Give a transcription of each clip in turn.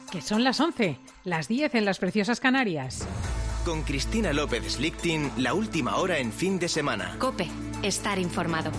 que son las 11, las 10 en las preciosas Canarias. Con Cristina López Slichting, la última hora en fin de semana. COPE, estar informado.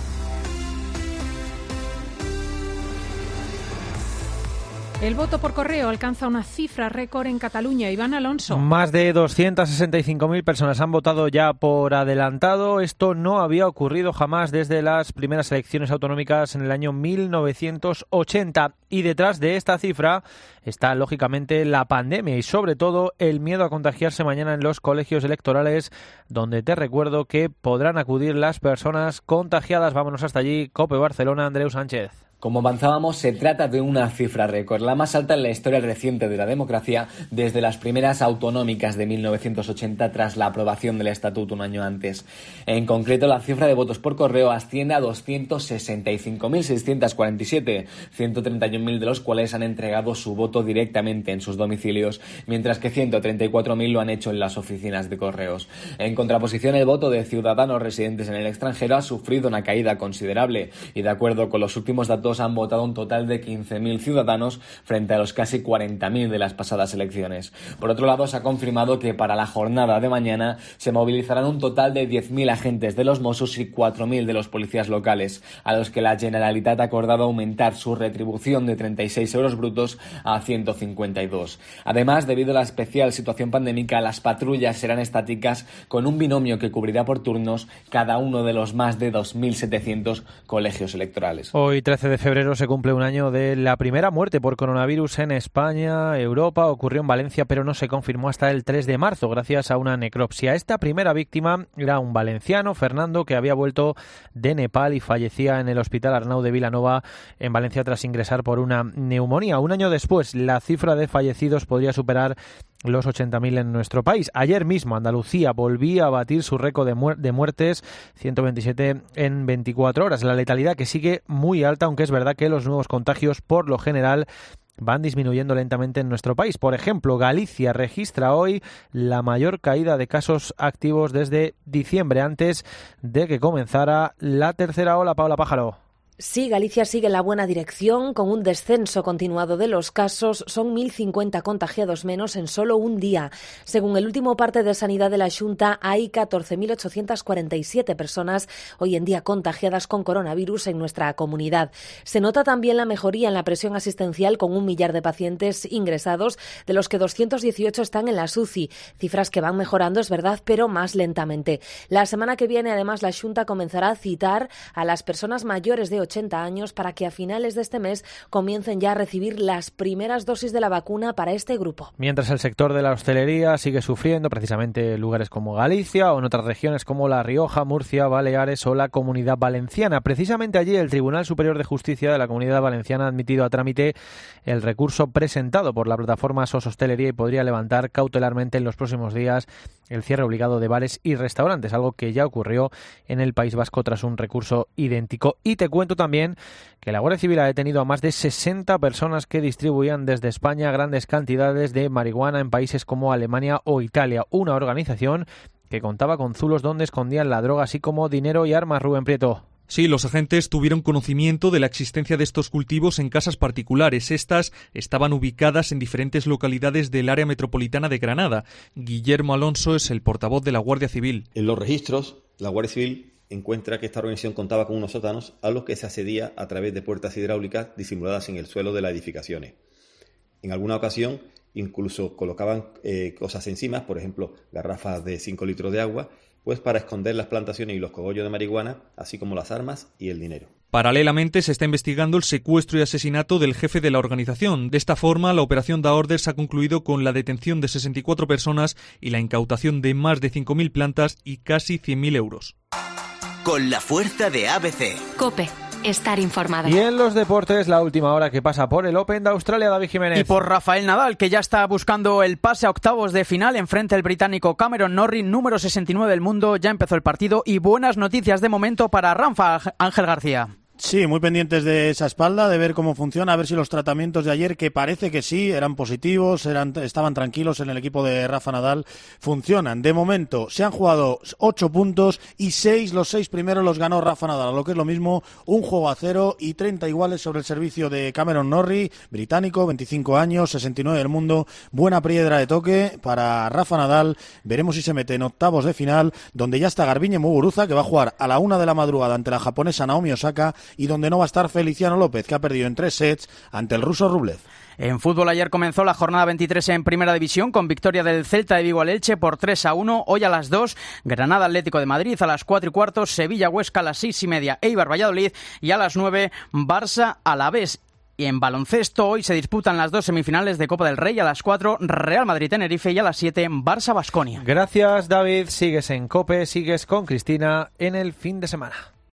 El voto por correo alcanza una cifra récord en Cataluña. Iván Alonso. Más de 265.000 personas han votado ya por adelantado. Esto no había ocurrido jamás desde las primeras elecciones autonómicas en el año 1980. Y detrás de esta cifra está, lógicamente, la pandemia y, sobre todo, el miedo a contagiarse mañana en los colegios electorales, donde te recuerdo que podrán acudir las personas contagiadas. Vámonos hasta allí. COPE Barcelona, Andreu Sánchez. Como avanzábamos, se trata de una cifra récord, la más alta en la historia reciente de la democracia desde las primeras autonómicas de 1980 tras la aprobación del estatuto un año antes. En concreto, la cifra de votos por correo asciende a 265.647, 131.000 de los cuales han entregado su voto directamente en sus domicilios, mientras que 134.000 lo han hecho en las oficinas de correos. En contraposición, el voto de ciudadanos residentes en el extranjero ha sufrido una caída considerable y, de acuerdo con los últimos datos, han votado un total de 15.000 ciudadanos frente a los casi 40.000 de las pasadas elecciones. Por otro lado, se ha confirmado que para la jornada de mañana se movilizarán un total de 10.000 agentes de los Mossos y 4.000 de los policías locales, a los que la Generalitat ha acordado aumentar su retribución de 36 euros brutos a 152. Además, debido a la especial situación pandémica, las patrullas serán estáticas con un binomio que cubrirá por turnos cada uno de los más de 2.700 colegios electorales. Hoy, 13 de febrero, se cumple un año de la primera muerte por coronavirus en España. Europa ocurrió en Valencia, pero no se confirmó hasta el 3 de marzo, gracias a una necropsia. Esta primera víctima era un valenciano, Fernando, que había vuelto de Nepal y fallecía en el Hospital Arnau de Vilanova, en Valencia, tras ingresar por una neumonía. Un año después, la cifra de fallecidos podría superar los 80.000 en nuestro país. Ayer mismo Andalucía volvía a batir su récord de muertes, 127 en 24 horas. La letalidad que sigue muy alta, aunque es verdad que los nuevos contagios por lo general van disminuyendo lentamente en nuestro país. Por ejemplo, Galicia registra hoy la mayor caída de casos activos desde diciembre, antes de que comenzara la tercera ola. Paula Pájaro. Sí, Galicia sigue en la buena dirección, con un descenso continuado de los casos. Son 1.050 contagiados menos en solo un día. Según el último parte de Sanidad de la Xunta, hay 14.847 personas hoy en día contagiadas con coronavirus en nuestra comunidad. Se nota también la mejoría en la presión asistencial, con 1 millar de pacientes ingresados, de los que 218 están en las UCI. Cifras que van mejorando, es verdad, pero más lentamente. La semana que viene, además, la Xunta comenzará a citar a las personas mayores de 80 años para que a finales de este mes comiencen ya a recibir las primeras dosis de la vacuna para este grupo. Mientras el sector de la hostelería sigue sufriendo, precisamente en lugares como Galicia o en otras regiones como La Rioja, Murcia, Baleares o la Comunidad Valenciana. Precisamente allí el Tribunal Superior de Justicia de la Comunidad Valenciana ha admitido a trámite el recurso presentado por la plataforma SOS Hostelería y podría levantar cautelarmente en los próximos días el cierre obligado de bares y restaurantes, algo que ya ocurrió en el País Vasco tras un recurso idéntico. Y te cuento también que la Guardia Civil ha detenido a más de 60 personas que distribuían desde España grandes cantidades de marihuana en países como Alemania o Italia. Una organización que contaba con zulos donde escondían la droga, así como dinero y armas. Rubén Prieto. Sí, los agentes tuvieron conocimiento de la existencia de estos cultivos en casas particulares. Estas estaban ubicadas en diferentes localidades del área metropolitana de Granada. Guillermo Alonso es el portavoz de la Guardia Civil. En los registros, la Guardia Civil encuentra que esta organización contaba con unos sótanos a los que se accedía a través de puertas hidráulicas disimuladas en el suelo de las edificaciones. En alguna ocasión incluso colocaban cosas encima, por ejemplo, garrafas de 5 litros de agua, pues para esconder las plantaciones y los cogollos de marihuana, así como las armas y el dinero. Paralelamente se está investigando el secuestro y asesinato del jefe de la organización. De esta forma, la operación Da Orders ha concluido con la detención de 64 personas y la incautación de más de 5.000 plantas y casi 100.000 euros. Con la fuerza de ABC. COPE, estar informado. Y en los deportes, la última hora que pasa por el Open de Australia, David Jiménez. Y por Rafael Nadal, que ya está buscando el pase a octavos de final enfrente al británico Cameron Norrie, número 69 del mundo. Ya empezó el partido y buenas noticias de momento para Rafa. Ángel García. Sí, muy pendientes de esa espalda, de ver cómo funciona, a ver si los tratamientos de ayer, que parece que sí, eran positivos, estaban tranquilos en el equipo de Rafa Nadal, funcionan. De momento se han jugado 8 puntos y los 6 primeros los ganó Rafa Nadal, lo que es lo mismo, un juego a 0 y 30 iguales sobre el servicio de Cameron Norrie, británico, 25 años, 69 del mundo, buena piedra de toque para Rafa Nadal. Veremos si se mete en octavos de final, donde ya está Garbiñe Muguruza, que va a jugar a la 1 de la madrugada ante la japonesa Naomi Osaka, y donde no va a estar Feliciano López, que ha perdido en 3 sets ante el ruso Rublev. En fútbol, ayer comenzó la jornada 23 en Primera División con victoria del Celta de Vigo al Elche por 3-1. Hoy a las 2, Granada Atlético de Madrid, a las 4:15, Sevilla Huesca a las 6:30, Eibar Valladolid, y a las 9, Barça Alavés. Y en baloncesto, hoy se disputan las 2 semifinales de Copa del Rey. A las 4, Real Madrid-Tenerife, y a las 7, Barça-Baskonia. Gracias, David. Sigues en COPE, sigues con Cristina en el fin de semana.